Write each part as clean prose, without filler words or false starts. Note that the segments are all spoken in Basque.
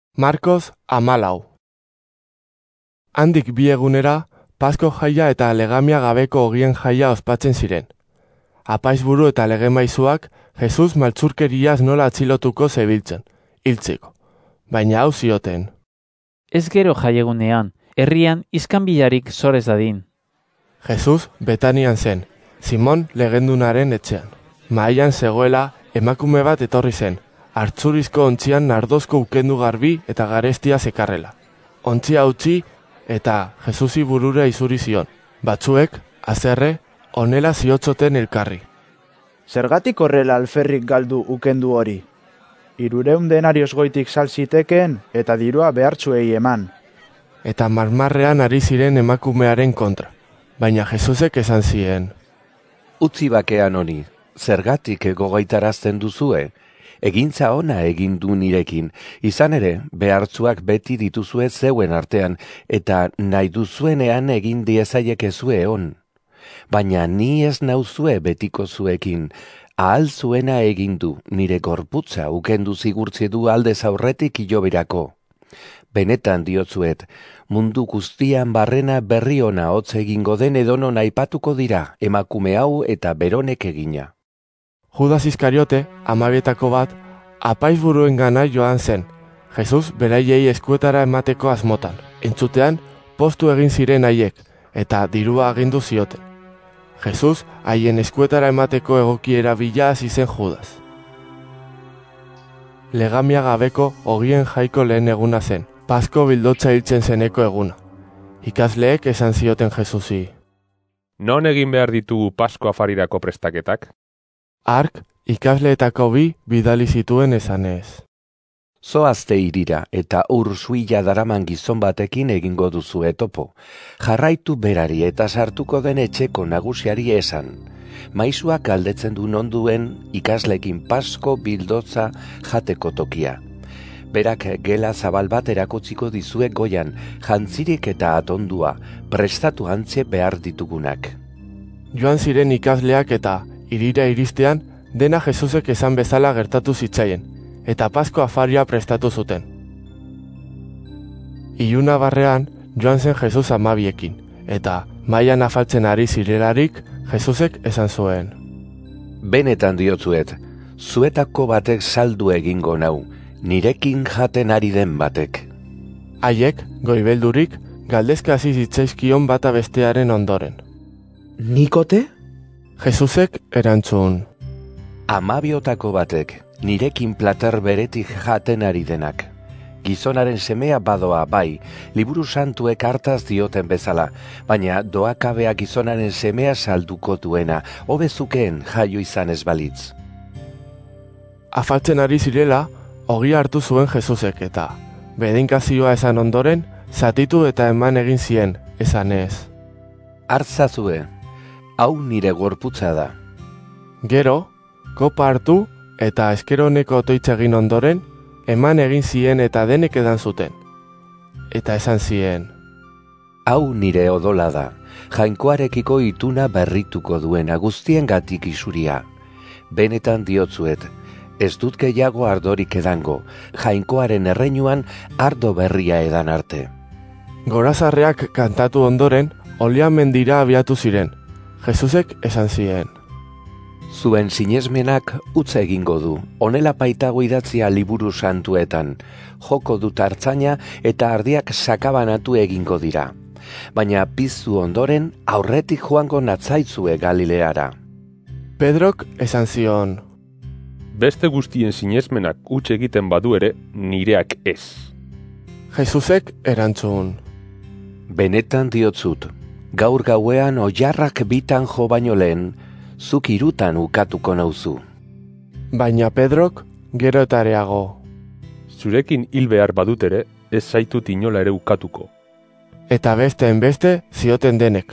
Markos 14. Handik bi egunera, Pasko jaia eta legamia gabeko ogien jaia ospatzen ziren. Apaizburu eta legemaizuak Jesus maltzurkeriaz nola atxilotuko zebiltzen, hiltzeko. Baina hau zioten. Ez gero jaiegunean, herrian iskanbilarik sorez dadin. Jesus Betanian zen, Simon legendunaren etxean. Mahaian zegoela emakume bat etorri zen, hartzurizko ontzian nardozko ukendu garbi eta garestia zekarrela. Ontzia utzi eta Jesusi burura izuri zion. Batzuek, azerre, honela ziotzoten elkarri. Zergatik horrela alferrik galdu ukendu hori? 300 denarioz goitik sal zitekeen eta dirua behartzuei eman. Eta marmarrean ari ziren emakumearen kontra. Baina Jesusek esan zien. Utzi bakean honi, zergatik gogaitarazten duzue? Egintza ona egin du nirekin, izan ere, behartzuak beti dituzue zeuen artean, eta nahi duzuenean egin diezaiekezue on. Baina ni ez nauzue betiko zuekin, ahal zuena egin du, nire gorputza ukendu zigurtzi du aldez aurretik ilobirako. Benetan diotzuet, mundu guztian barrena berri ona hotz egingo den edonon aipatuko dira, emakume hau eta beronek egina. Judas Iskariote, 12 bat, apaizburuen gana joan zen, Jesus beraiei eskuetara emateko asmotan. Entzutean, postu egin ziren haiek, eta dirua agindu zioten. Jesus haien eskuetara emateko egokiera bila hasi zen Judas. Legamia gabeko ogien jaiko lehen eguna zen, Pasko bildotza hiltzen zeneko eguna. Ikasleek esan zioten Jesusi. Non egin behar ditugu Pasko afarirako prestaketak? Hark, ikasleetako bi bidali zituen esanez. Zoazte irira eta ursuila daraman gizon batekin egingo duzu topo. Jarraitu berari eta sartuko den etxeko nagusiari esan. Maisuak galdetzen du non duen ikaslekin Pasko bildotza jateko tokia. Berak gela zabal bat erakutsiko dizuek goian, jantzirik eta atondua, prestatu antze behar ditugunak. Joan ziren ikasleak eta irira iristean, dena Jesusek esan bezala gertatu zitzaien, eta Pasko afaria prestatu zuten. Iluna barrean, joan zen Jesus 12ekin, eta mailan afaltzen ari zirelarik, Jesusek esan zuen. Benetan diotzuet, zuetako batek saldu egingo nau, nirekin jaten ari den batek. Haiek, goibeldurik, galdezka hasi zitzaizkion bata bestearen ondoren. Nikote? Jesusek erantzun. 12 batek, nirekin plater beretik jaten ari denak. Gizonaren semea badoa bai, liburu santuek hartaz dioten bezala, baina doakabea gizonaren semea salduko duena, hobezukeen jaio izan ez balitz. Afaltzen ari zirela, ogia hartu zuen Jesusek eta, bedeinkazioa esan ondoren, zatitu eta eman egin zien, esanez. Hartzazue, hau nire gorputza da. Gero, kopa hartu eta eskeroneko otoitza egin ondoren, eman egin zien eta denek edan zuten. Eta esan zien. Hau nire odola da, jainkoarekiko ituna berrituko duena guztiengatik isuria. Benetan diotzuet, ez dut gehiago ardorik edango, jainkoaren erreinuan ardo berria edan arte. Gorazarreak kantatu ondoren, Olian mendira abiatu ziren. Jesusek esan zien. Zuen sinesmenak utza egingo du, honela baitago idatzia liburu santuetan, joko dut hartzaina eta ardiak sakabanatu egingo dira. Baina piztu ondoren aurretik joango natzaitzue Galileara. Pedrok esan zion. Beste guztien sinesmenak huts egiten badu ere, nireak ez. Jesusek erantzun. Benetan diotzut, gaur gauean oilarrak bitan jo baino lehen, zuk 3 ukatuko nauzu. Baina Pedrok gero eta areago. Zurekin hil behar badut ere, ez zaitut inola ere ukatuko. Eta besteen beste zioten denek.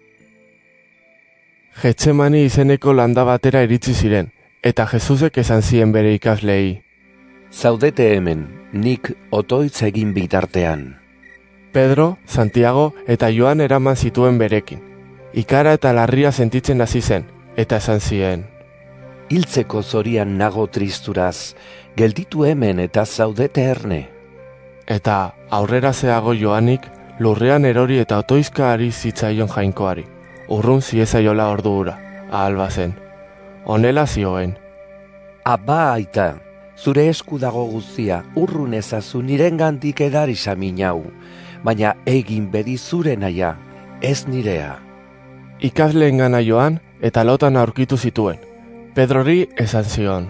Getsemani izeneko landa batera iritsi ziren, eta Jesusek esan zien bere ikaslei. Zaudete hemen, nik otoitz egin bitartean. Pedro, Santiago eta Joan eraman zituen berekin. Ikara eta larria sentitzen hasi zen, eta esan zien. Hiltzeko zorian nago tristuraz, gelditu hemen eta zaudete erne. Eta aurrera zeago joanik, lurrean erori eta otoizka ari zitzaion jainkoari. Urrun ziezaiola ordu hura, ahal bazen. Honela zioen. Aba aita, zure esku dago guztia, urrun ezazu nirengandik edari saminau, baina egin bedi zure naia, ez nirea. Ikasleengana joan eta lotan aurkitu zituen. Pedrori esan zion.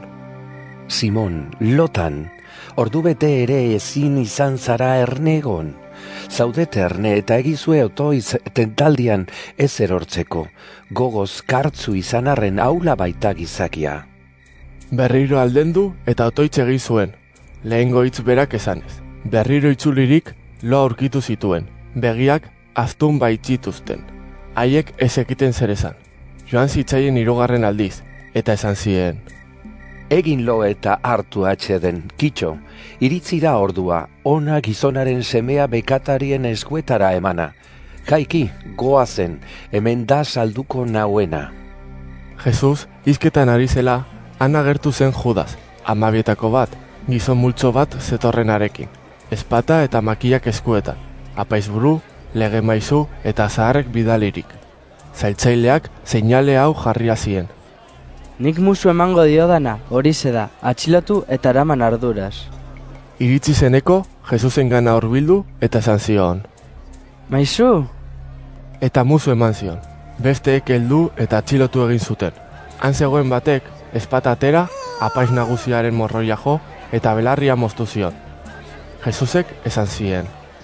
Simon, lotan, ordu bete ere ezin izan zara ernegon. Zaudete erne eta egizue otoiz tentaldian ez erortzeko, gogoz kartzu izan arren aula baita gizakia. Berriro aldendu eta otoitz egin zuen, lehengo hitz berak esanez. Berriro itzulirik lo aurkitu zituen, begiak aztun baitzituzten. Haiek ez ekiten zer esan. Joan zitzaien 3. aldiz, eta esan zien. Egin lo eta hartu atxeden, kitxo, iritzi da ordua, ona gizonaren semea bekatarien eskuetara emana. Jaiki, goazen, hemen da salduko nauena. Jesus, hizketan ari zela, han agertu zen Judas, 12 bat, gizon multzo bat zetorrenarekin. Ezpata eta makiak eskuetan, apaizburu, lege maizu eta zaharrek bidalirik. Zailtzaileak seinale hau jarria zien. Nik musu emango diodana, hori da, atxilotu eta eraman arduraz. Iritzi zeneko, Jesusengana hurbildu eta esan zion. Maizu? Eta musu eman zion. Besteek heldu eta atxilotu egin zuten. Han zegoen batek, ezpata atera, apaiz nagusiaren morroia jo eta belarria moztu zion. Jesusek esan zien.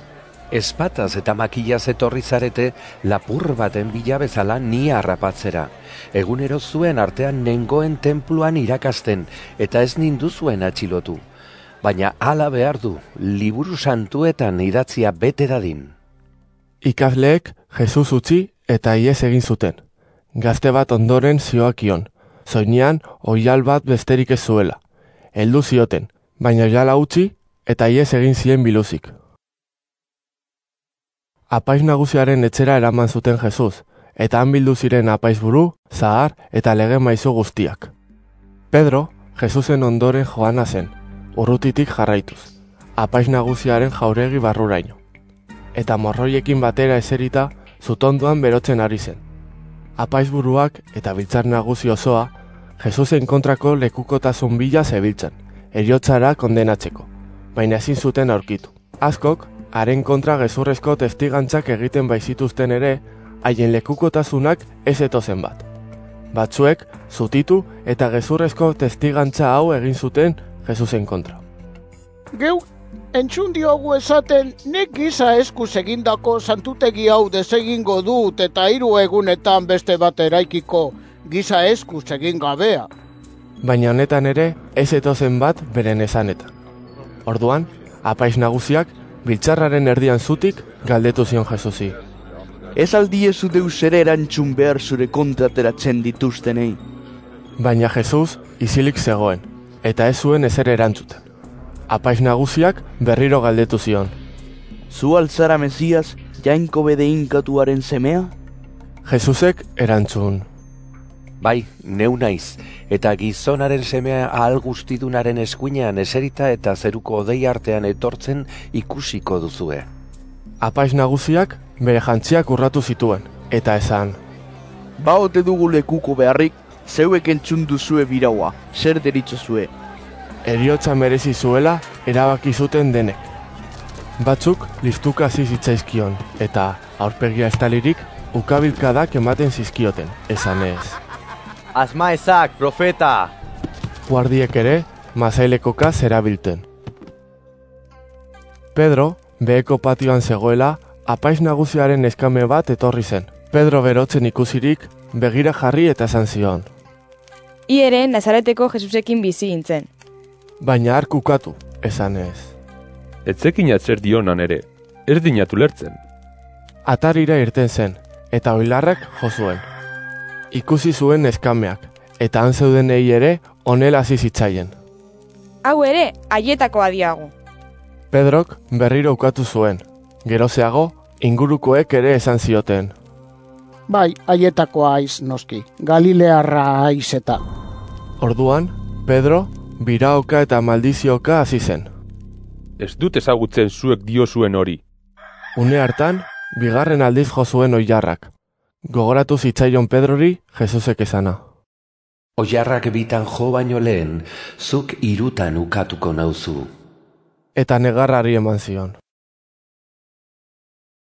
Ezpataz eta makillaz etorri zarete lapur baten bila bezala ni harrapatzera. Egunero zuen artean nengoen tenpluan irakasten eta ez nindu zuen atxilotu. Baina hala behar du, liburu santuetan idatzia bete dadin. Ikasleek Jesus utzi eta ihes egin zuten. Gazte bat ondoren zioakion, zoinean oial bat besterik ez zuela. Heldu zioten, baina oiala utzi eta ihes egin zien biluzik. Apaiz nagusiaren etxera eraman zuten Jesus, eta han bildu ziren apaizburu, zahar eta lege maizu guztiak. Pedro, Jesusen ondoren joana zen, urrutitik jarraituz, apaiz nagusiaren jauregi barruraino. Eta morroiekin batera eserita, zutondoan berotzen ari zen. Apaizburuak eta biltzar nagusi osoa, Jesusen kontrako lekukotasun bila zebiltzan, heriotzara kondenatzeko, baina ezin zuten aurkitu. Askok, haren kontra gezurrezko testigantzak egiten baizituzten ere, haien lekukotasunak ez etozen bat. Batzuek, zutitu eta gezurrezko testigantza hau egin zuten Jesusen kontra. Geu, entzun diogu esaten, nik giza eskuz egindako santutegi hau desegingo dut eta 3 egunetan beste bat eraikiko giza eskuz egin gabea. Baina honetan ere, ez etozen bat beren esanetan. Orduan, apaiz nagusiak, biltzarraren erdian zutik galdetu zion Jesusi. Ez aldiezu deus ere erantzun behar zure kontrateratzen dituztenei. Baina Jesus isilik zegoen, eta ez zuen ezer erantzuten. Apaiz nagusiak berriro galdetu zion. Zu altzara Mesias, jainko bede inkatuaren semea? Jesusek erantzun. Bai, neu naiz, eta gizonaren semea ahal guztidunaren eskuinean eserita eta zeruko odei artean etortzen ikusiko duzue. Apaiz nagusiak bere jantziak urratu zituen, eta esan. Ba ote dugu lekuko beharrik, zeuek entzun duzue biraua, zer deritzozue. Heriotza merezi zuela erabaki zuten denek. Batzuk listuka hasi zitzaizkion, eta aurpegia estalirik ukabilkadak ematen zizkioten, esanez. Asma ezak, profeta! Guardiek ere, mazailekoka zerabilten. Pedro, beheko patioan zegoela, apaiz nagusiaren eskame bat etorri zen. Pedro berotzen ikusirik, begira jarri eta esan zion. I ere, Nazareteko Jesusekin bizi gintzen. Baina hark ukatu, esanez. Etzekin atzer dionan ere, ez dinatu lertzen. Atarira irten zen, eta oilarrak jo zuen. Ikusi zuen eskameak, eta han zeudenei ere honela hasi zitzaien. Hau ere, haietakoa diagu. Pedrok berriro ukatu zuen. Gerozeago, ingurukoek ere esan zioten. Bai, haietakoa aiz noski, Galilearra aiz eta. Orduan, Pedro, biraoka eta maldizioka hasi zen. Ez dut ezagutzen zuek diozuen hori. Une hartan, bigarren aldiz jo zuen oilarrak. Gogoratu zitzaion Pedrori Jesusek esana. Oilarrak bitan jo baino lehen, zuk 3 ukatuko nauzu. Eta negarrari eman zion.